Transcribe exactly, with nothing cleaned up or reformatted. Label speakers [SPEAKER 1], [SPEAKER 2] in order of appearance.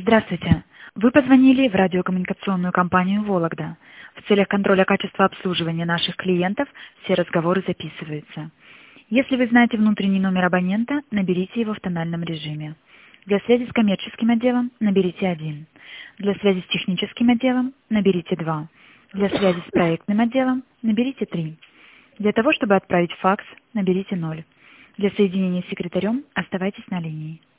[SPEAKER 1] Здравствуйте. Вы позвонили в радиокоммуникационную компанию «Вологда». В целях контроля качества обслуживания наших клиентов все разговоры записываются. Если вы знаете внутренний номер абонента, наберите его в тональном режиме. Для связи с коммерческим отделом наберите один. Для связи с техническим отделом наберите два. Для связи с проектным отделом наберите три. Для того, чтобы отправить факс, наберите ноль. Для соединения с секретарем оставайтесь на линии.